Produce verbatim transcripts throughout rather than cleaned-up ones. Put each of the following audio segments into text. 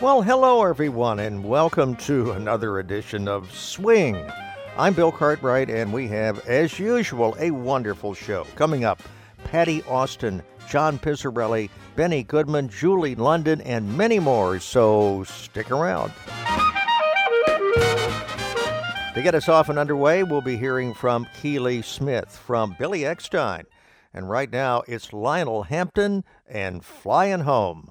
Well, hello everyone, and welcome to another edition of Swing. I'm Bill Cartwright, and we have, as usual, a wonderful show. Coming up, Patty Austin, John Pizzarelli, Benny Goodman, Julie London, and many more, so stick around. To get us off and underway, we'll be hearing from Keely Smith, from Billy Eckstine. And right now, it's Lionel Hampton and Flying Home.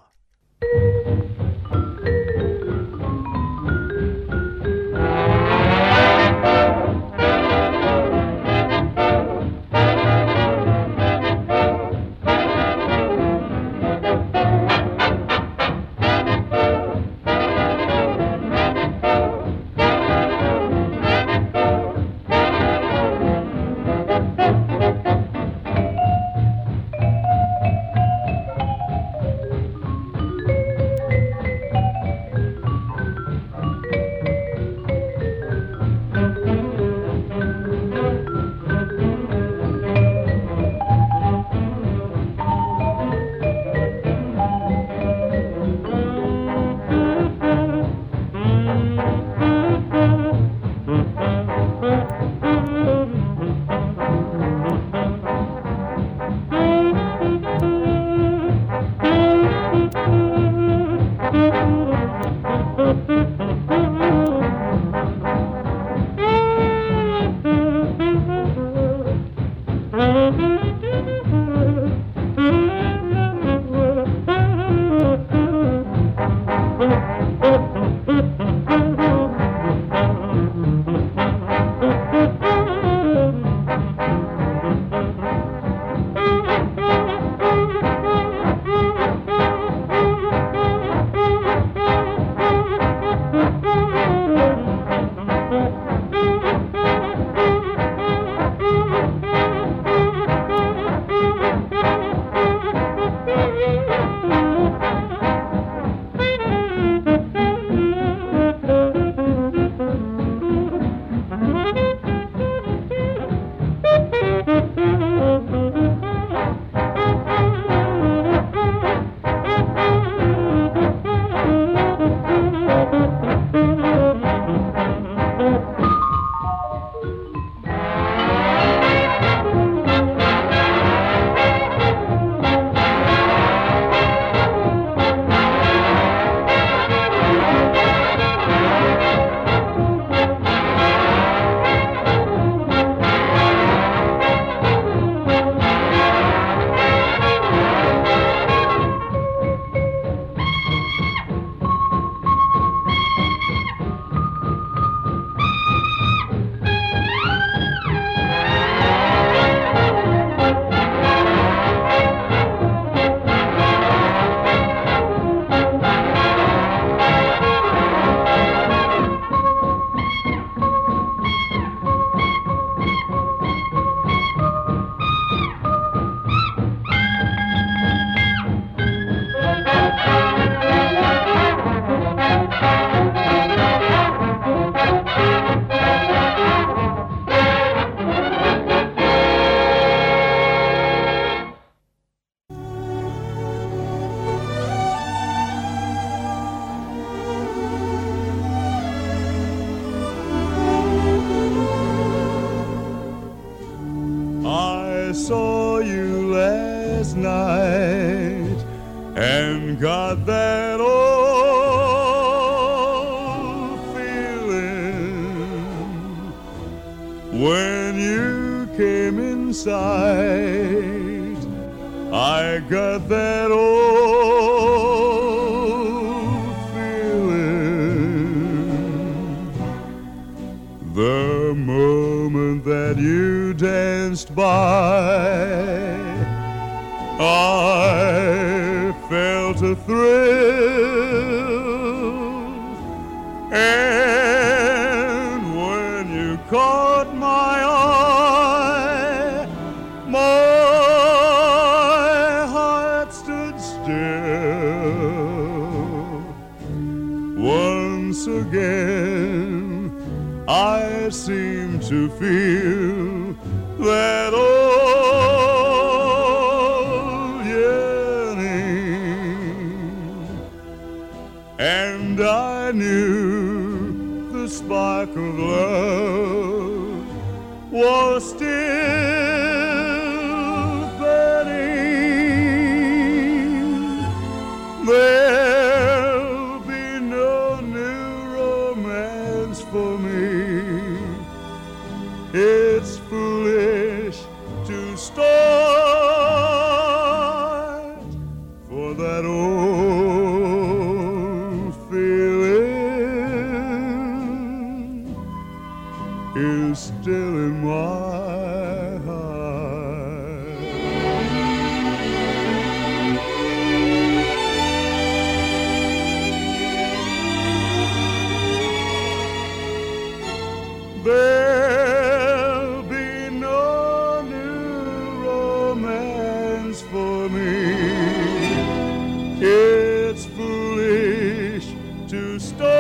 And I knew the spark of love was still burning. There'll be no new romance for me. It's foolish to start, for that old feeling is still in my there'll be no new romance for me. It's foolish to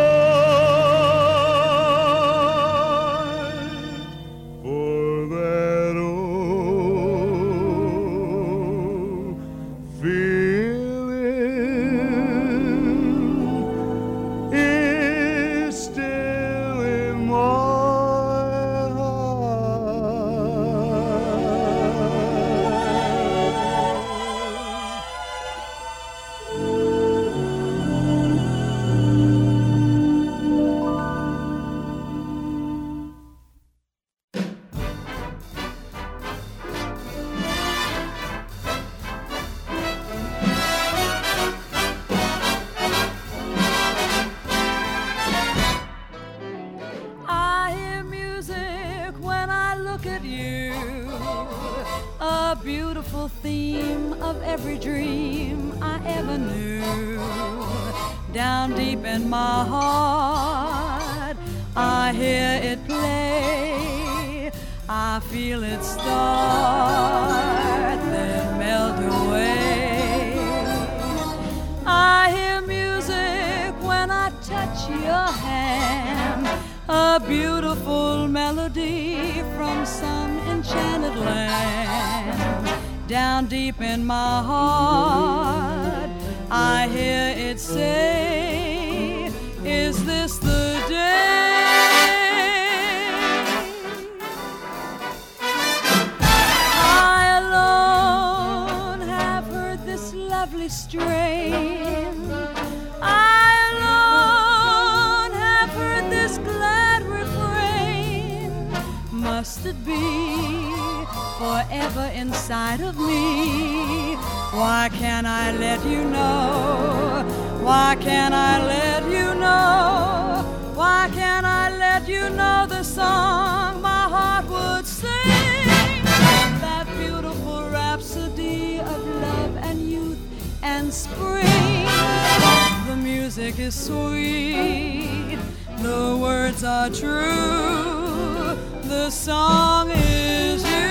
start, for that old feeling is still in my I hear music when I look at you, a beautiful theme of every dream I ever knew. Down deep in my heart, I hear it play. I feel it start, then melt away. I hear music when I touch your hand, a beautiful melody from some enchanted land. Down deep in my heart, I hear it say, is this the day? I alone have heard this lovely strain. I alone have heard this glad refrain. Must it be forever inside of me? Why can't I let you know? Why can't I let you know? Why can't I let you know the song my heart would sing? That beautiful rhapsody of love and youth and spring. The music is sweet, the words are true, the song is you.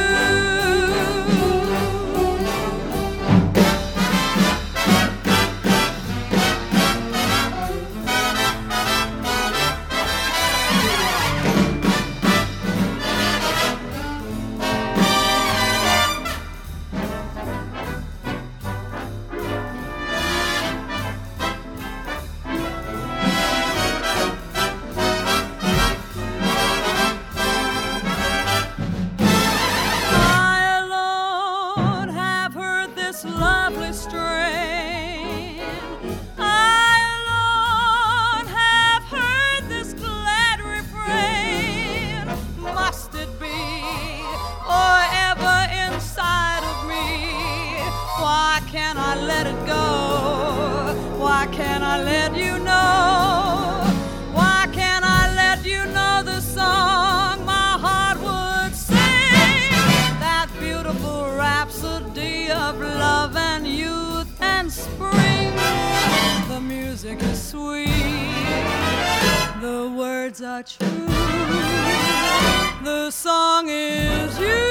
Are true. The song is you.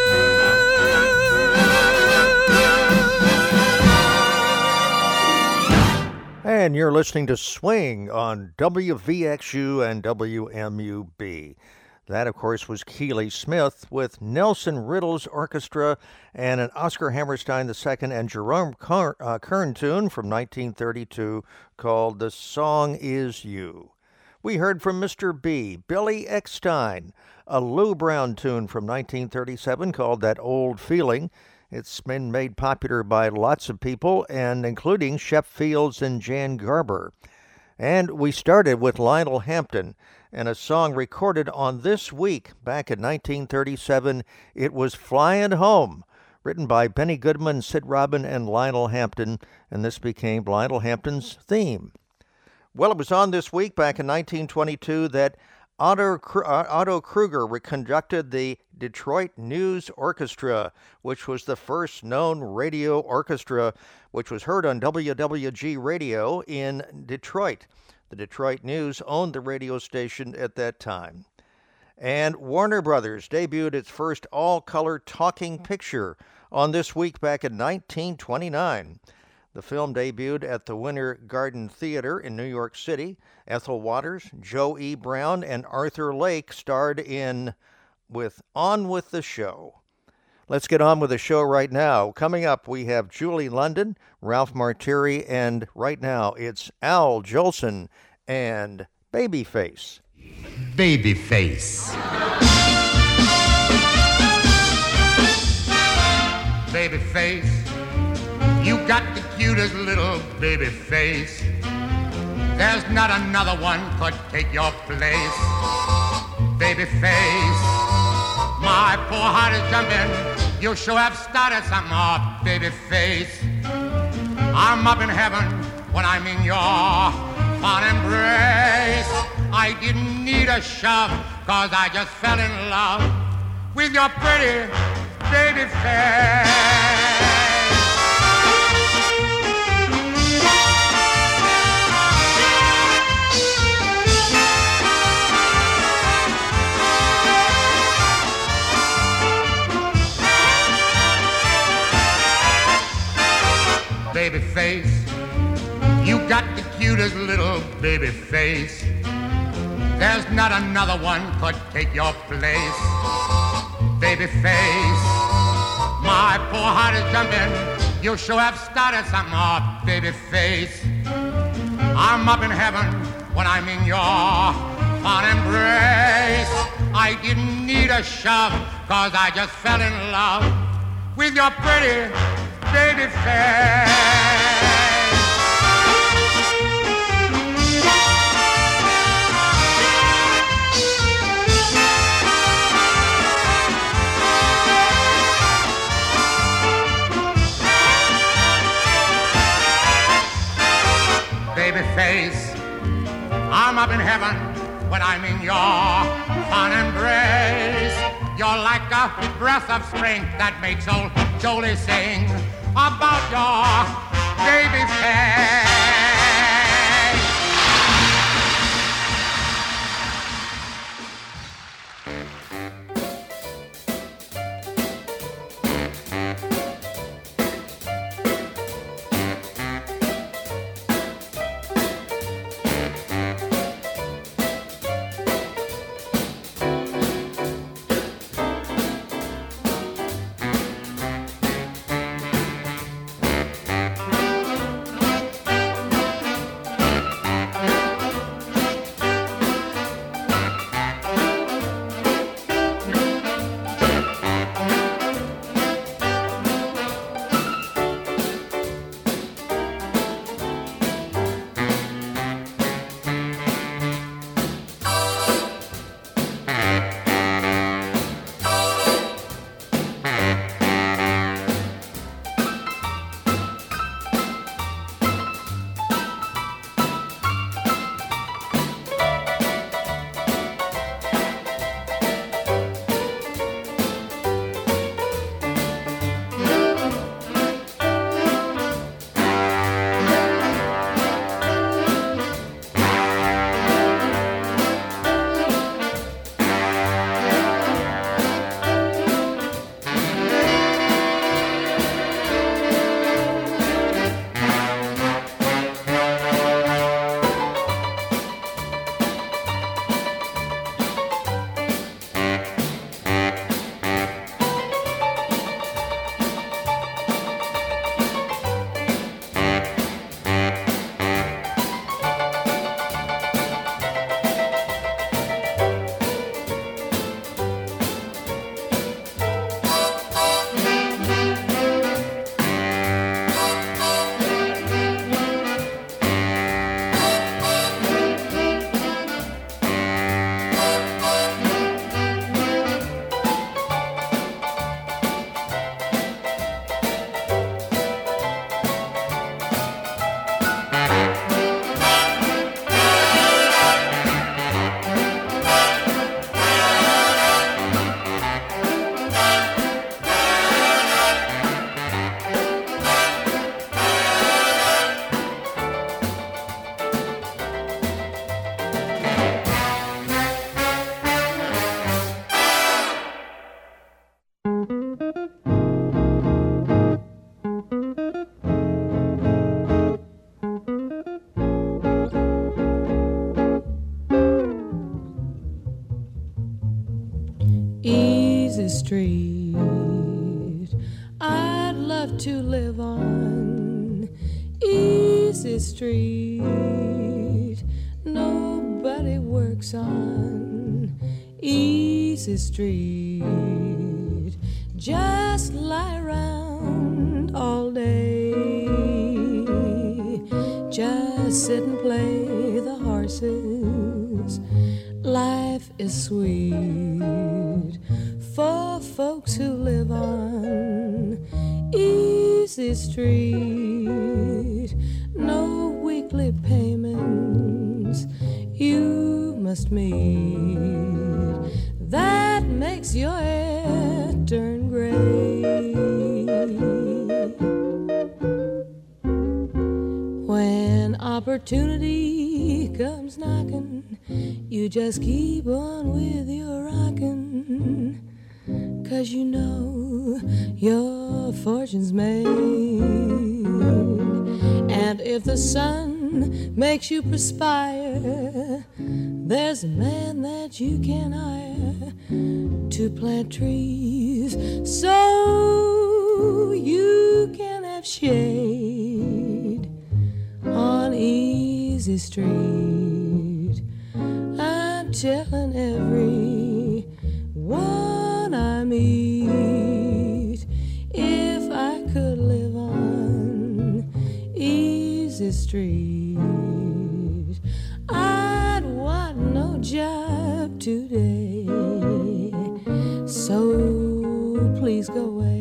And you're listening to Swing on W V X U and W M U B. That, of course, was Keely Smith with Nelson Riddle's orchestra and an Oscar Hammerstein the Second and Jerome Kern, uh, Kern tune from nineteen thirty-two called The Song Is You. We heard from Mister B, Billy Eckstine, a Lou Brown tune from nineteen thirty-seven called That Old Feeling. It's been made popular by lots of people, and including Shep Fields and Jan Garber. And we started with Lionel Hampton and a song recorded on This Week back in nineteen thirty-seven. It was Flyin' Home, written by Benny Goodman, Sid Robin, and Lionel Hampton, and this became Lionel Hampton's theme. Well, it was on This Week back in nineteen twenty-two that Otto, Otto Kruger conducted the Detroit News Orchestra, which was the first known radio orchestra which was heard on W W G radio in Detroit. The Detroit News owned the radio station at that time. And Warner Brothers debuted its first all-color talking picture on This Week back in nineteen twenty-nine. The film debuted at the Winter Garden Theater in New York City. Ethel Waters, Joe E. Brown, and Arthur Lake starred in with On With the Show. Let's get on with the show right now. Coming up, we have Julie London, Ralph Martiri, and right now it's Al Jolson and Babyface. Babyface. Babyface, you got the cutest little baby face. There's not another one could take your place. Babyface, my poor heart is jumping. You sure have started some more, babyface. I'm up in heaven when I'm in your fond embrace. I didn't need a shove, cause I just fell in love with your pretty babyface. Baby face, you got the cutest little baby face. There's not another one could take your place. Baby face, my poor heart is jumping. You sure have started some more, baby face. I'm up in heaven when I'm in your fond embrace. I didn't need a shove, cause I just fell in love with your pretty baby face. Baby face, I'm up in heaven when I'm in your fond embrace. You're like a breath of spring that makes old Jolie sing about your baby face. Street. I'd love to live on Easy Street. Nobody works on Easy Street. Just lie around all day. Just sit and play the horses. Life is sweet for folks who live on Easy Street. No weekly payments you must meet. That makes your hair turn gray. When opportunity comes knocking, you just keep on with your rockin', 'cause you know your fortune's made. And if the sun makes you perspire, there's a man that you can hire to plant trees so you can have shade on Easy Street. I'm telling every one I meet, if I could live on Easy Street, I'd want no job today. So please go away.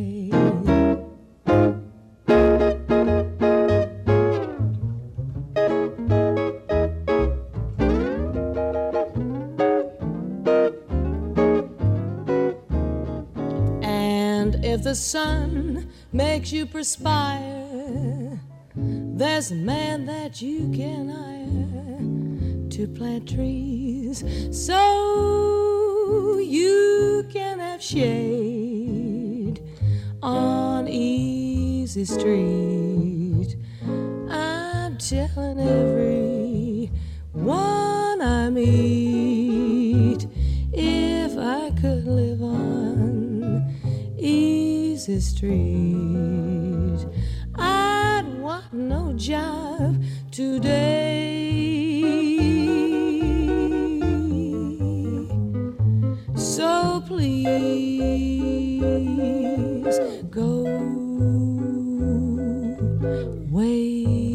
If the sun makes you perspire, there's a man that you can hire to plant trees so you can have shade on Easy Street. I'm telling every one I meet, if I could live on Easy Street, I'd want no job today. So please go away.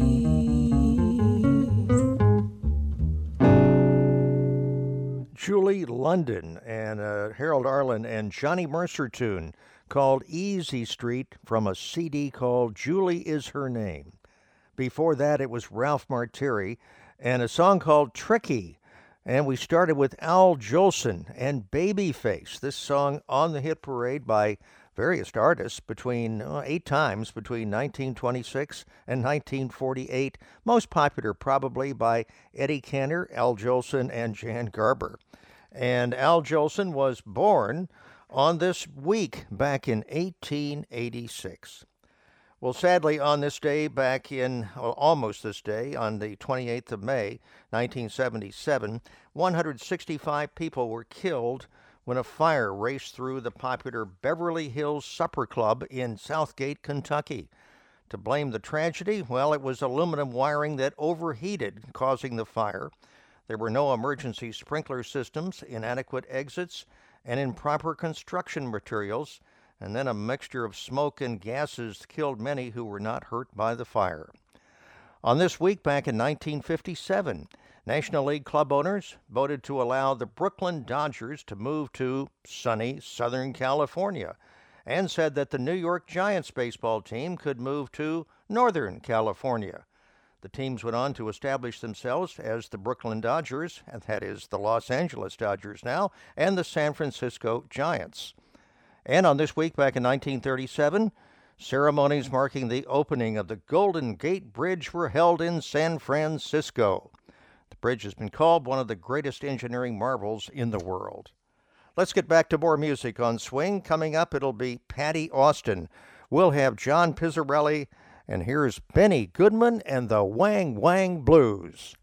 Julie London and uh, Harold Arlen and Johnny Mercer tune called Easy Street from a C D called Julie Is Her Name. Before that, it was Ralph Martiri and a song called Tricky. And we started with Al Jolson and Babyface. This song on the hit parade by various artists between uh, eight times between nineteen twenty-six and nineteen forty-eight. Most popular probably by Eddie Cantor, Al Jolson, and Jan Garber. And Al Jolson was born on this week back in eighteen eighty-six. Well, sadly, on this day back in, well, almost this day, on the twenty-eighth of May, nineteen seventy-seven, one hundred sixty-five people were killed when a fire raced through the popular Beverly Hills Supper Club in Southgate, Kentucky. To blame the tragedy, well, it was aluminum wiring that overheated, causing the fire. There were no emergency sprinkler systems, inadequate exits, and improper construction materials, and then a mixture of smoke and gases killed many who were not hurt by the fire. On this week back in nineteen fifty-seven, National League club owners voted to allow the Brooklyn Dodgers to move to sunny Southern California and said that the New York Giants baseball team could move to Northern California. The teams went on to establish themselves as the Brooklyn Dodgers, and that is the Los Angeles Dodgers now, and the San Francisco Giants. And on this week back in nineteen thirty-seven, ceremonies marking the opening of the Golden Gate Bridge were held in San Francisco. The bridge has been called one of the greatest engineering marvels in the world. Let's get back to more music on Swing. Coming up, it'll be Patti Austin. We'll have John Pizzarelli, and here's Benny Goodman and the Wang Wang Blues.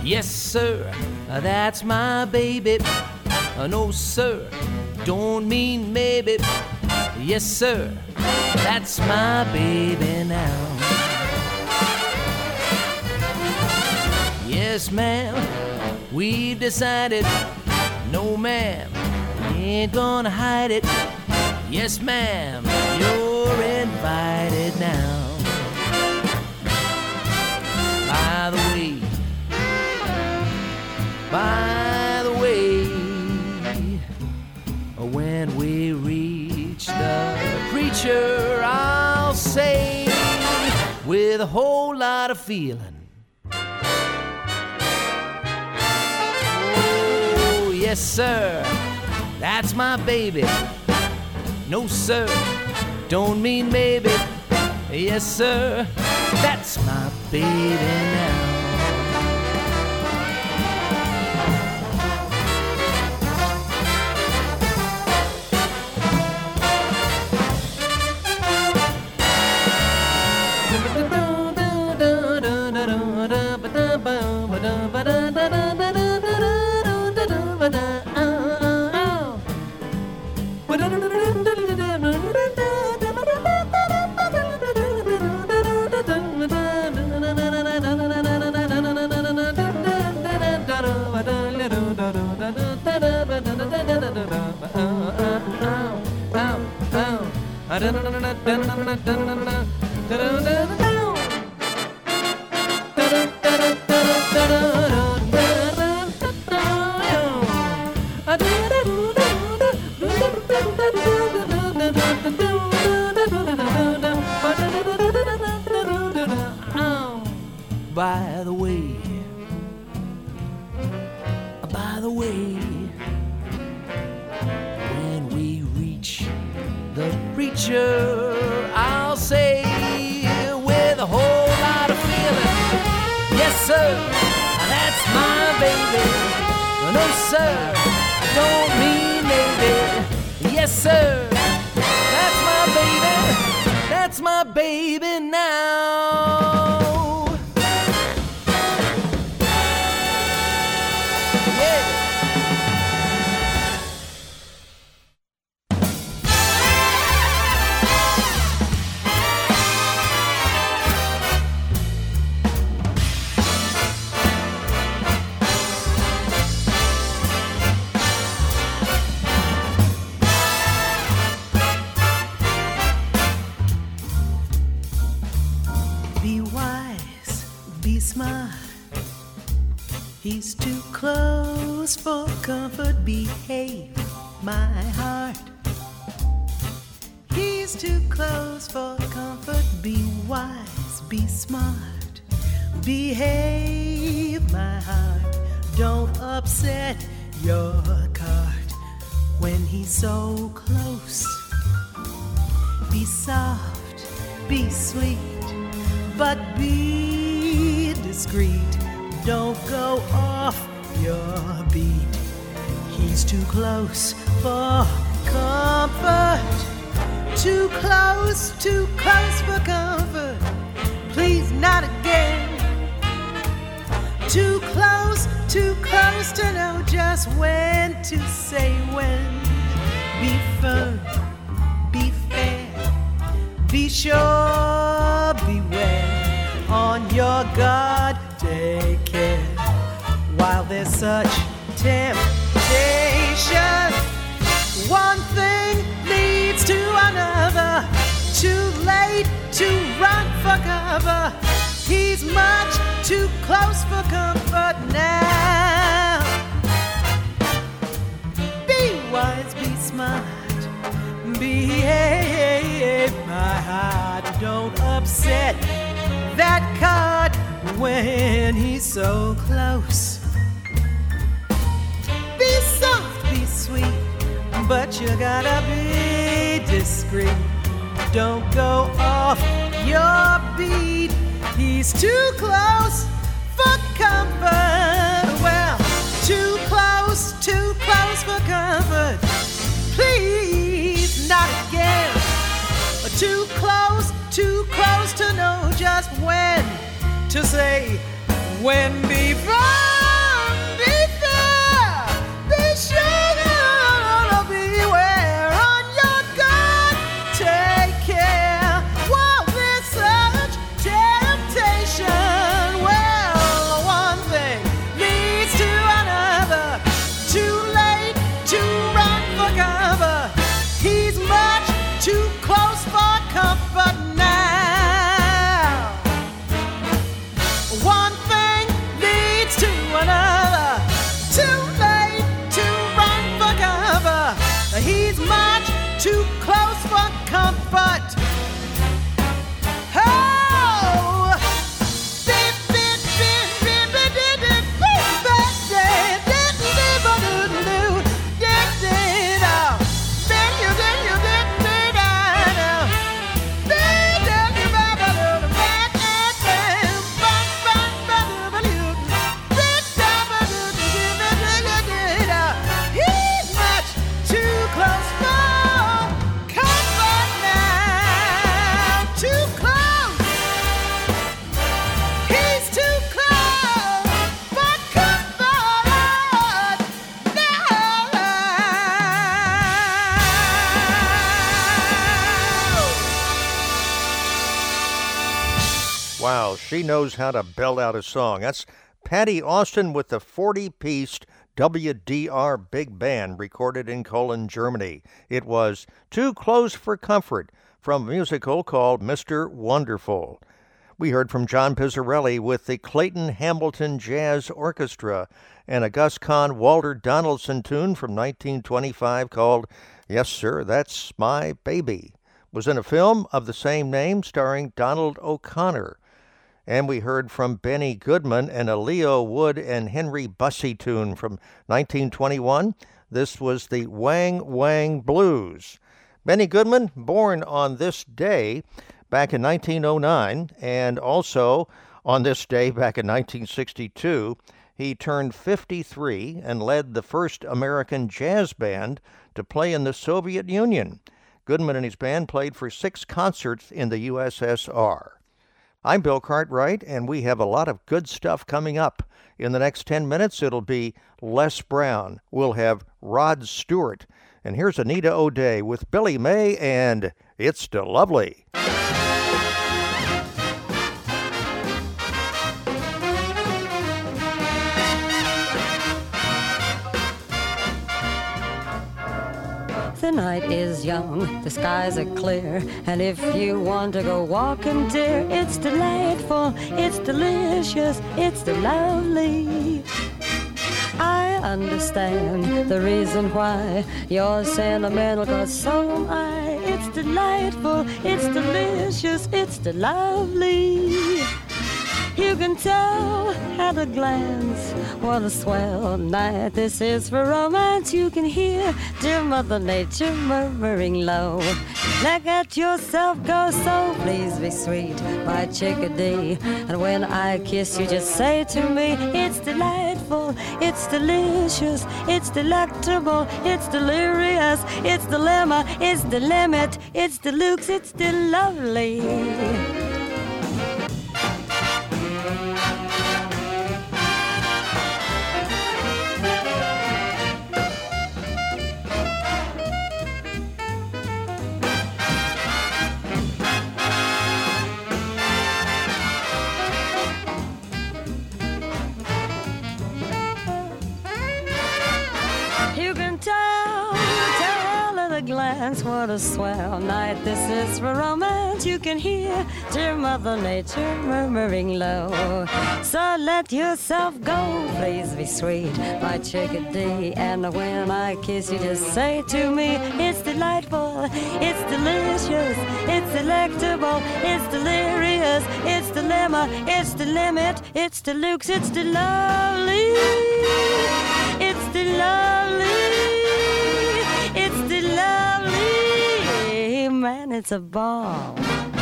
Yes, sir, that's my baby. Uh, no, sir, don't mean maybe. Yes, sir, that's my baby now. Yes, ma'am, we've decided. No, ma'am, ain't gonna hide it. Yes, ma'am, you're invited now. By the way, by the way, when we reach the preacher, I'll say with a whole lot of feeling, oh, yes, sir, that's my baby. No, sir, don't mean maybe. Yes, sir, that's my baby now. By the way, by the way, when we reach the preacher, I'll say with a whole lot of feeling, yes, sir, that's my baby. No, sir, I don't mean maybe. Yes, sir, that's my baby. That's my baby now. He's too close for comfort, behave, my heart. He's too close for comfort, be wise, be smart. Behave, my heart, don't upset your cart. When he's so close, be soft, be sweet, but be discreet. Don't go off your beat. He's too close for comfort. Too close, too close for comfort. Please, not again. Too close, too close to know just when to say when. Be firm, be fair, be sure, beware. On your guard, take care. While there's such temptation, one thing leads to another. Too late to run for cover. He's much too close for comfort now. Be wise, be smart, behave, my heart. Don't upset that card when he's so close. Be soft, be sweet, but you gotta be discreet. Don't go off your beat. He's too close for comfort. Well, too close, too close for comfort. Please, not again. Too close, too close to know just when to say when before. comfort. Oh, bit, bit, bit, bit, bit, bit, bit, bit, bit, bit, bit, bit, bit, oh. Then you, then you, then, then, oh. Then, then you, ba, ba, do, do, ba, ba, ba, ba, ba, ba, do, ba, do, bit, ba, ba, do, do, do, do, do, do, do, do. He's much too close for comfort now. Too close. He's too close for comfort now. Wow, she knows how to belt out a song. That's Patti Austin with the forty-piece W D R Big Band recorded in Cologne, Germany. It was Too Close for Comfort from a musical called Mister Wonderful. We heard from John Pizzarelli with the Clayton Hamilton Jazz Orchestra and a Gus Kahn Walter Donaldson tune from nineteen twenty-five called Yes Sir, That's My Baby. It was in a film of the same name starring Donald O'Connor. And we heard from Benny Goodman and a Leo Wood and Henry Bussey tune from nineteen twenty-one. This was the Wang Wang Blues. Benny Goodman, born on this day back in nineteen oh nine, and also on this day back in nineteen sixty-two, he turned fifty-three and led the first American jazz band to play in the Soviet Union. Goodman and his band played for six concerts in the U S S R. I'm Bill Cartwright, and we have a lot of good stuff coming up. In the next ten minutes, it'll be Les Brown. We'll have Rod Stewart. And here's Anita O'Day with Billy May and It's Still Lovely. The night is young, the skies are clear, and if you want to go walking, dear, it's delightful, it's delicious, it's lovely. I understand the reason why you're sentimental, 'cause so am I. It's delightful, it's delicious, it's lovely. You can tell at a glance what a swell night this is for romance. You can hear dear Mother Nature murmuring low. Let yourself go, so please be sweet, my chickadee. And when I kiss you, just say to me, it's delightful, it's delicious, it's delectable, it's delirious, it's dilemma, it's the limit, it's deluxe, it's still lovely. Glance, what a swell night this is for romance. You can hear dear Mother Nature murmuring low. So let yourself go, please be sweet, my chickadee. And when I kiss you, just say to me, it's delightful, it's delicious, it's delectable, it's delirious, it's dilemma, it's the limit, it's deluxe, it's the lovely, it's the lovely. It's the lovely, man, it's a ball.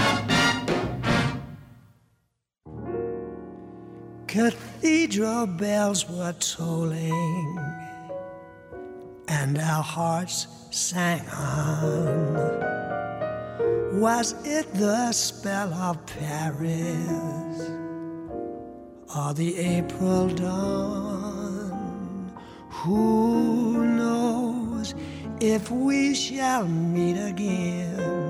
Cathedral bells were tolling, and our hearts sang on. Was it the spell of Paris, or the April dawn? Who knows if we shall meet again?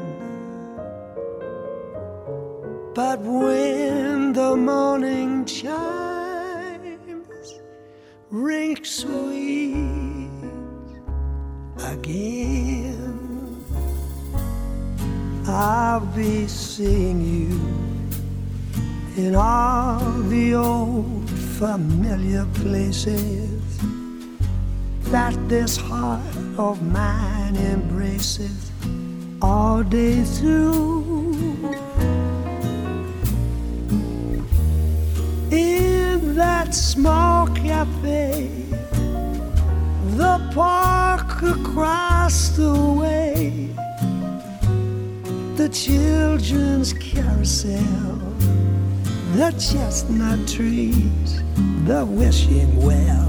But when the morning chimes ring sweet again, I'll be seeing you in all the old familiar places that this heart of mine embraces. all day through. In that small cafe, the park across the way, the children's carousel, the chestnut trees, the wishing well.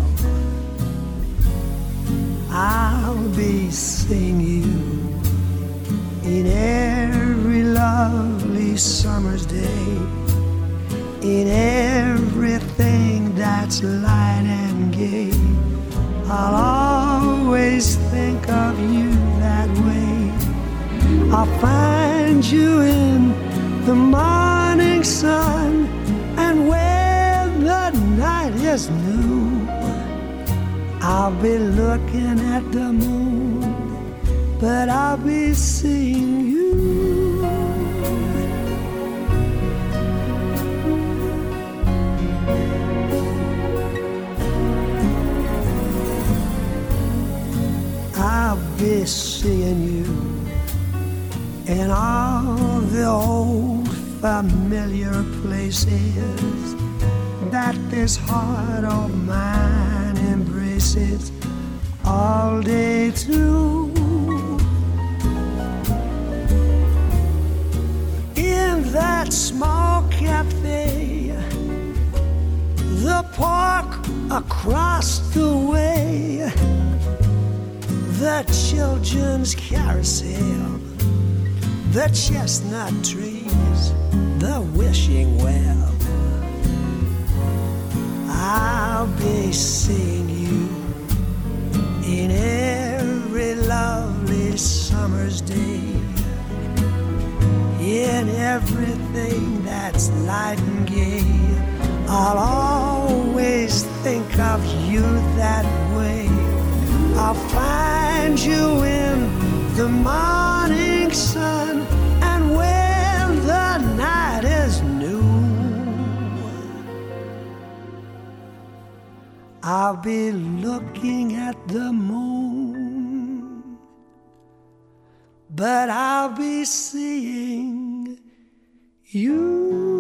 I'll be seeing you in every lovely summer's day, in everything that's light and gay. I'll always think of you that way. I'll find you in the morning sun, and when the night is new, I'll be looking at the moon, but I'll be seeing you. I'll be seeing you in all the old familiar places that this heart of mine embraces all day through. In that small cafe, the park across the way, the children's carousel, the chestnut trees, the wishing well. I'll be seeing you in every lovely summer's day, in everything that's light and gay. I'll always think of you that way. I'll find you in the morning sun, and when the night is new, I'll be looking at the moon, but I'll be seeing you.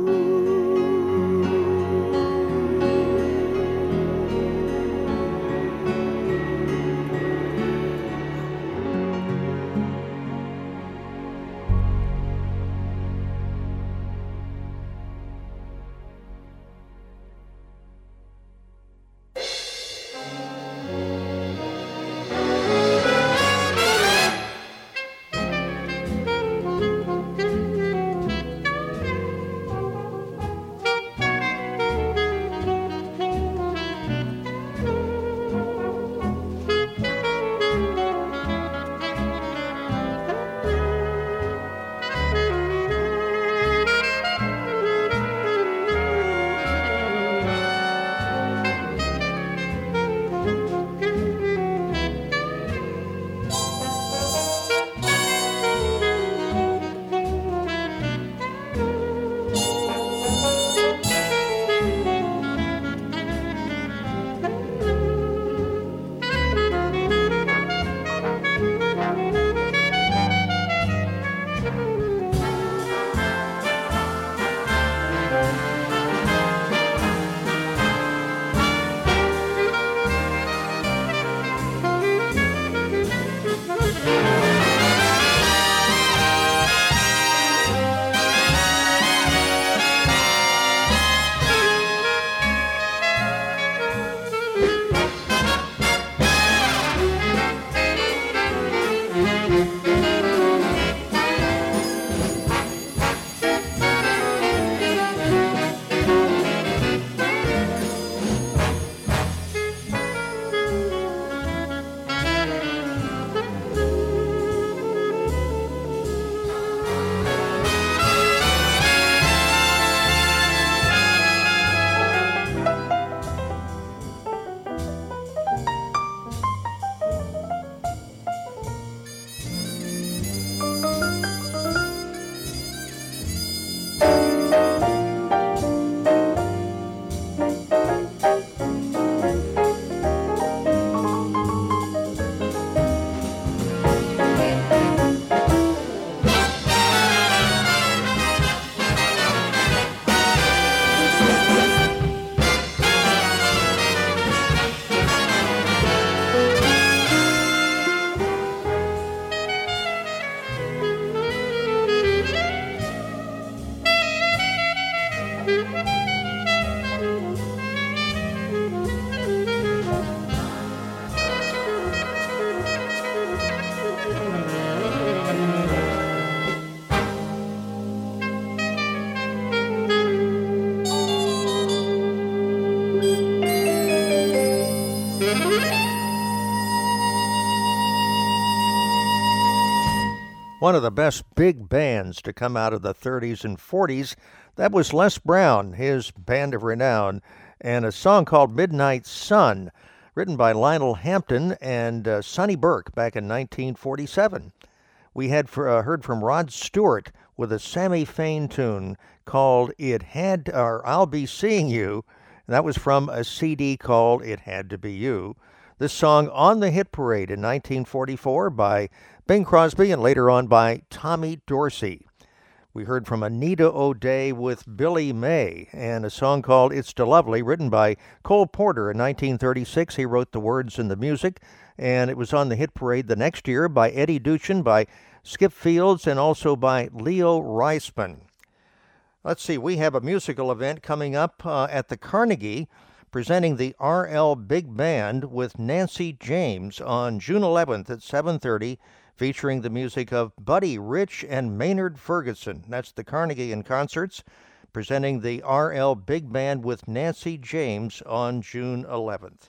One of the best big bands to come out of the thirties and forties. That was Les Brown, his band of renown, and a song called Midnight Sun, written by Lionel Hampton and uh, Sonny Burke back in nineteen forty-seven. We had for, uh, heard from Rod Stewart with a Sammy Fain tune called It Had, or I'll Be Seeing You. And that was from a C D called It Had to Be You. This song on the hit parade in nineteen forty-four by Bing Crosby and later on by Tommy Dorsey. We heard from Anita O'Day with Billy May and a song called It's Still Lovely, written by Cole Porter in nineteen thirty-six. He wrote the words and the music, and it was on the hit parade the next year by Eddie Duchin, by Skip Fields, and also by Leo Reisman. Let's see, we have a musical event coming up uh, at the Carnegie, presenting the R L Big Band with Nancy James on June eleventh at seven thirty, featuring the music of Buddy Rich and Maynard Ferguson. That's the Carnegie in Concerts, presenting the R L Big Band with Nancy James on June eleventh.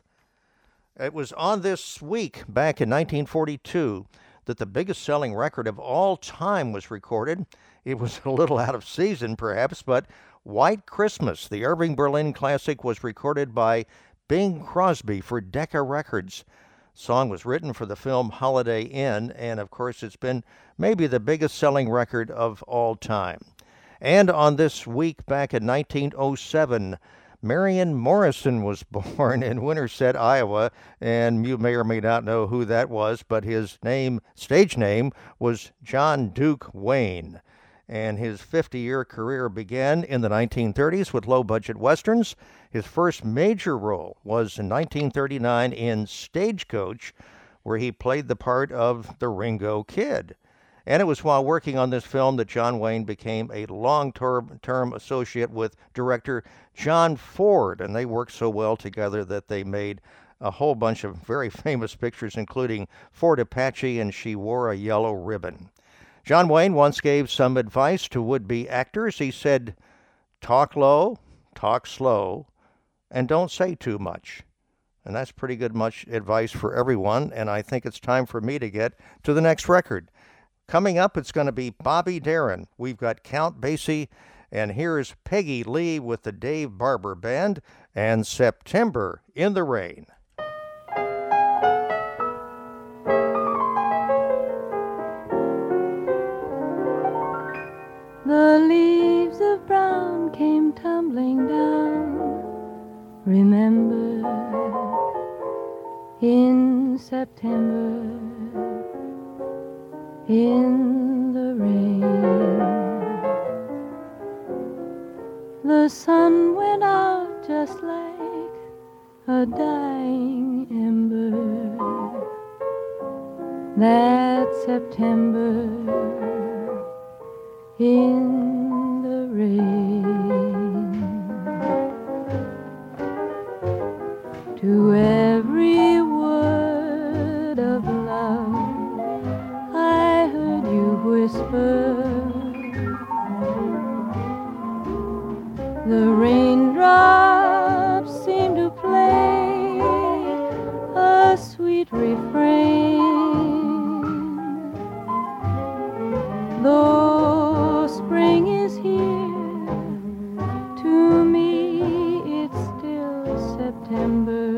It was on this week, back in nineteen forty-two, that the biggest selling record of all time was recorded. It was a little out of season, perhaps, but White Christmas, the Irving Berlin classic, was recorded by Bing Crosby for Decca Records. The song was written for the film Holiday Inn, and of course it's been maybe the biggest selling record of all time. And on this week back in nineteen oh seven, Marion Morrison was born in Winterset, Iowa, and you may or may not know who that was, but his name, stage name, was John Duke Wayne. And his fifty-year career began in the nineteen thirties with low-budget westerns. His first major role was in nineteen thirty-nine in Stagecoach, where he played the part of the Ringo Kid. And it was while working on this film that John Wayne became a long-term term associate with director John Ford, and they worked so well together that they made a whole bunch of very famous pictures, including Fort Apache and She Wore a Yellow Ribbon. John Wayne once gave some advice to would-be actors. He said, talk low, talk slow, and don't say too much. And that's pretty good much advice for everyone, and I think it's time for me to get to the next record. Coming up, it's going to be Bobby Darin. We've got Count Basie, and here's Peggy Lee with the Dave Barber Band and September in the Rain. The leaves of brown came tumbling down. Remember, in September, in the rain. The sun went out just like a dying ember. That September in the rain. To every word of love I heard you whisper. The raindrops seemed to play a sweet refrain. Though spring is here, to me it's still September.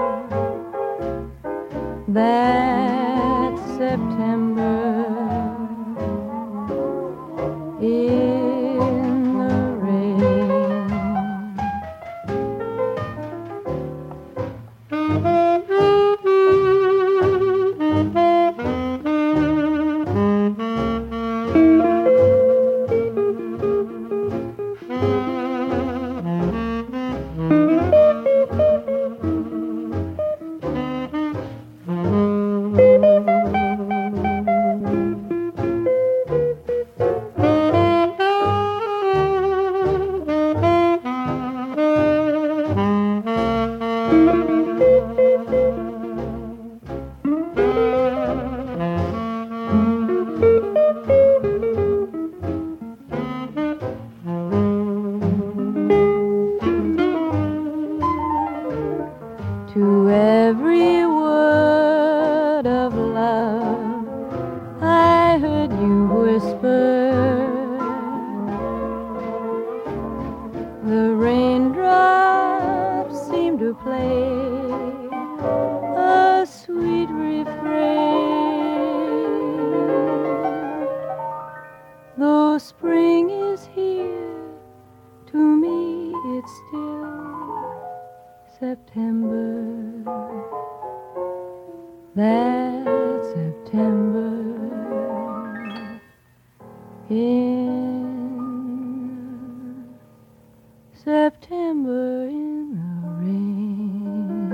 That September in the rain. To every word of love I heard you a sweet refrain. Though spring is here, to me it's still September. That September in September in the rain.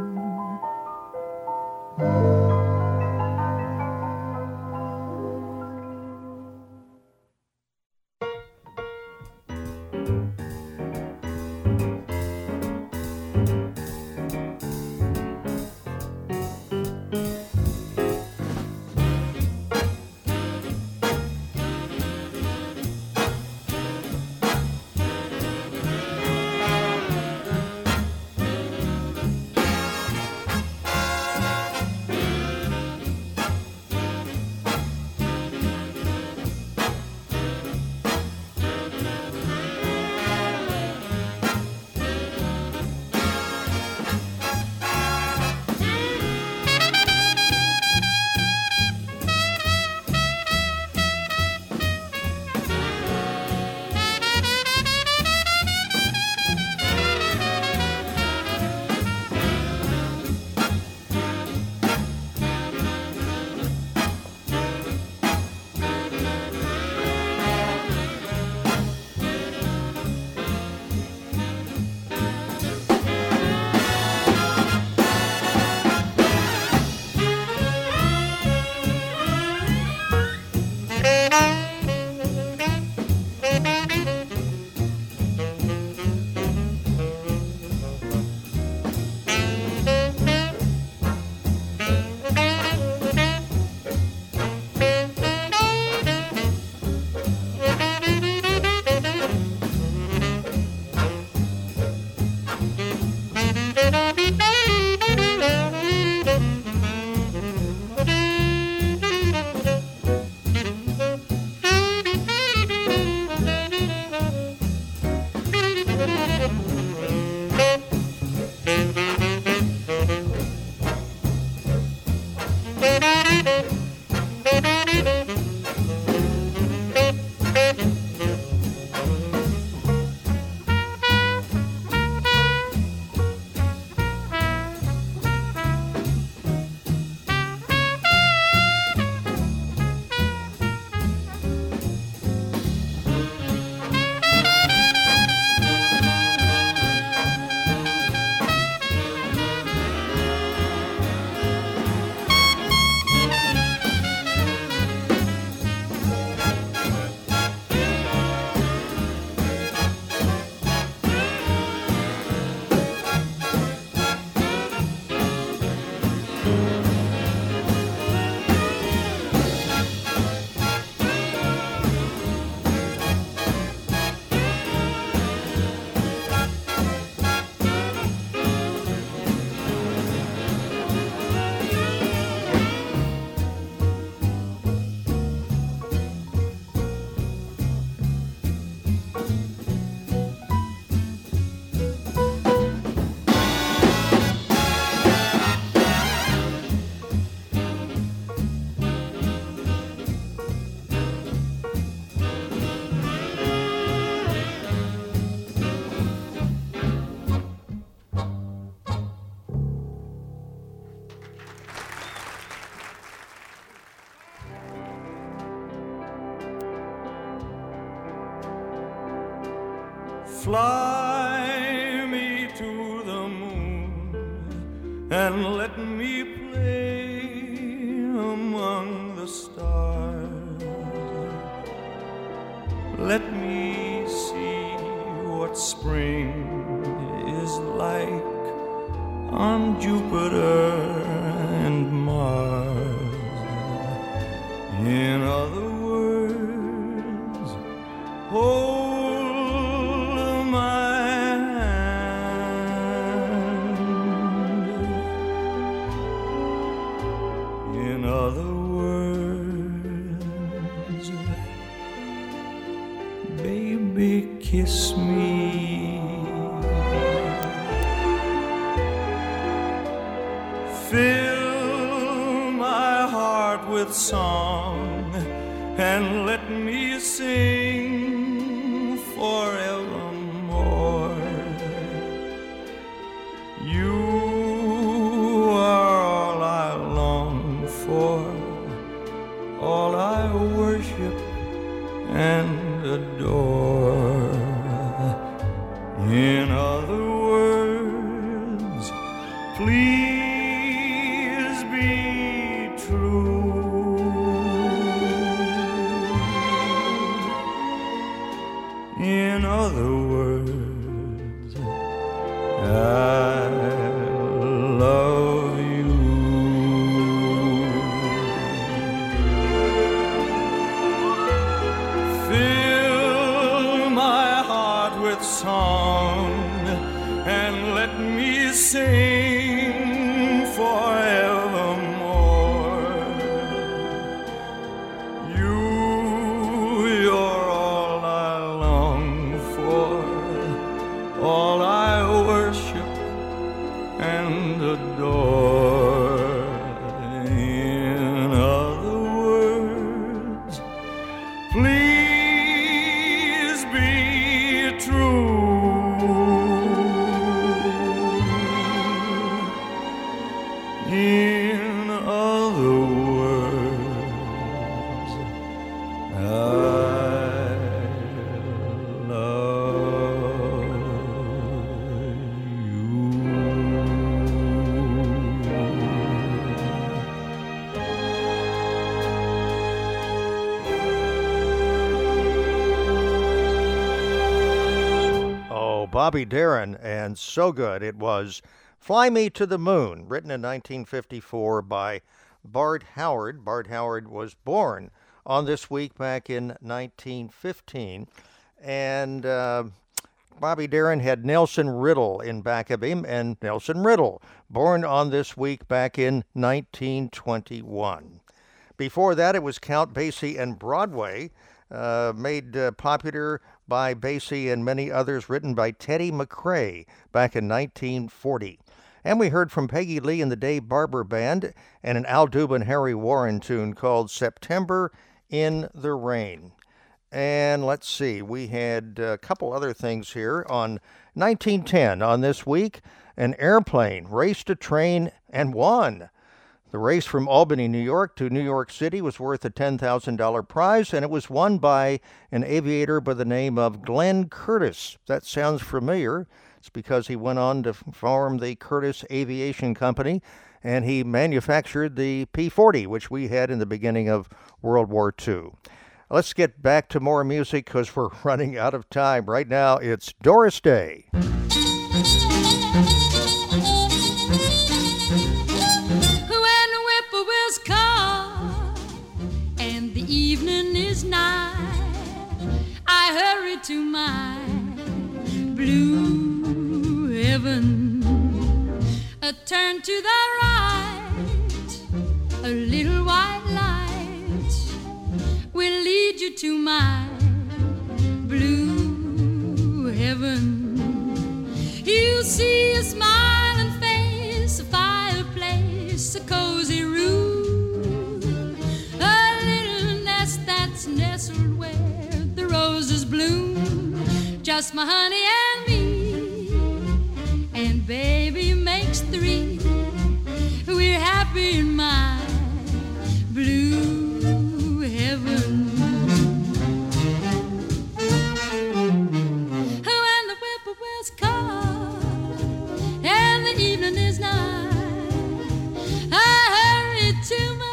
Fly me to the moon and let me play among the stars. Let me see what spring is like on Jupiter and Mars. In other words, hold kiss me. Fill my heart with song and let me sing forevermore. You are all I long for, all I worship and adore. In other words, please be true. In other words, I love you. Fill my heart with song and let me sing forevermore. You, you're all I long for, all I worship and adore. In other words, please be true. In other words, I love you. Oh, Bobby Darin, and so good it was. Fly Me to the Moon, written in nineteen fifty-four by Bart Howard. Bart Howard was born on this week back in nineteen fifteen, and uh, Bobby Darin had Nelson Riddle in back of him, and Nelson Riddle, born on this week back in nineteen twenty-one. Before that, it was Count Basie and Broadway, uh, made uh, popular by Basie and many others, written by Teddy McRae back in nineteen forty. And we heard from Peggy Lee and the Dave Barber Band and an Al Dubin Harry Warren tune called September in the Rain. And let's see, we had a couple other things here. On nineteen ten, on this week, an airplane raced a train and won. The race from Albany, New York to New York City was worth a ten thousand dollars prize, and it was won by an aviator by the name of Glenn Curtis. That sounds familiar. It's because he went on to form the Curtis Aviation Company, and he manufactured the P forty, which we had in the beginning of World War Two. Let's get back to more music because we're running out of time. Right now, it's Doris Day. Evening is nigh, I hurry to my blue heaven. A turn to the right, a little white light will lead you to my blue heaven. You'll see a smiling face, a fireplace, a cozy room, that's nestled where the roses bloom. Just my honey and me, and baby makes three. We're happy in my blue heaven. When the whippoorwills call and the evening is nigh, I hurry to my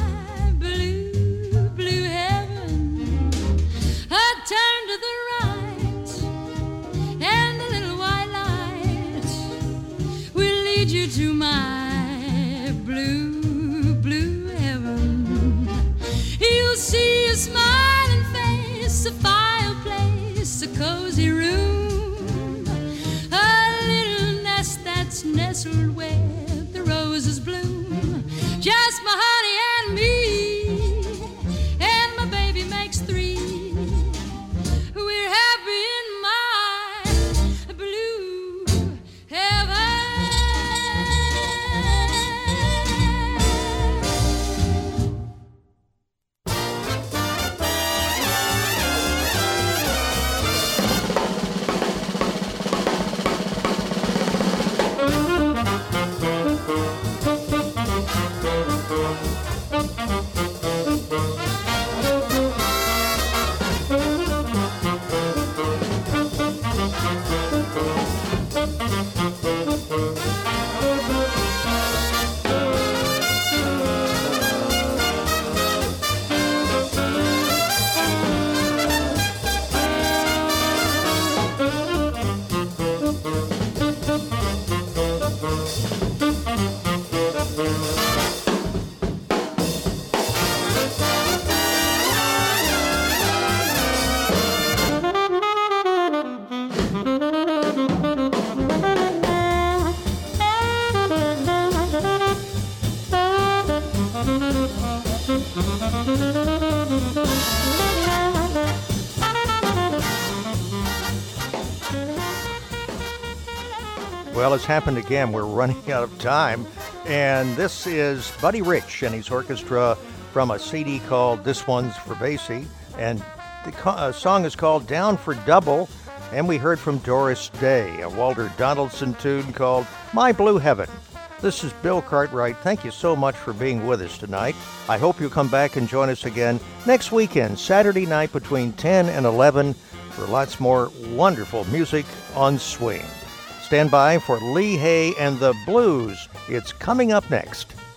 turn to the right, and the little white light will lead you to my blue, blue heaven. You'll see a smiling face, a fireplace, a cozy room, a little nest that's nestled where the roses bloom. Just my honey and me, and my baby makes three. We're happy in my blue heaven. Well, it's happened again. We're running out of time. And this is Buddy Rich and his orchestra from a C D called This One's for Basie. And the co- uh, song is called Down for Double. And we heard from Doris Day, a Walter Donaldson tune called My Blue Heaven. This is Bill Cartwright. Thank you so much for being with us tonight. I hope you'll come back and join us again next weekend, Saturday night between ten and eleven, for lots more wonderful music on Swing. Stand by for Lee Hay and the Blues. It's coming up next.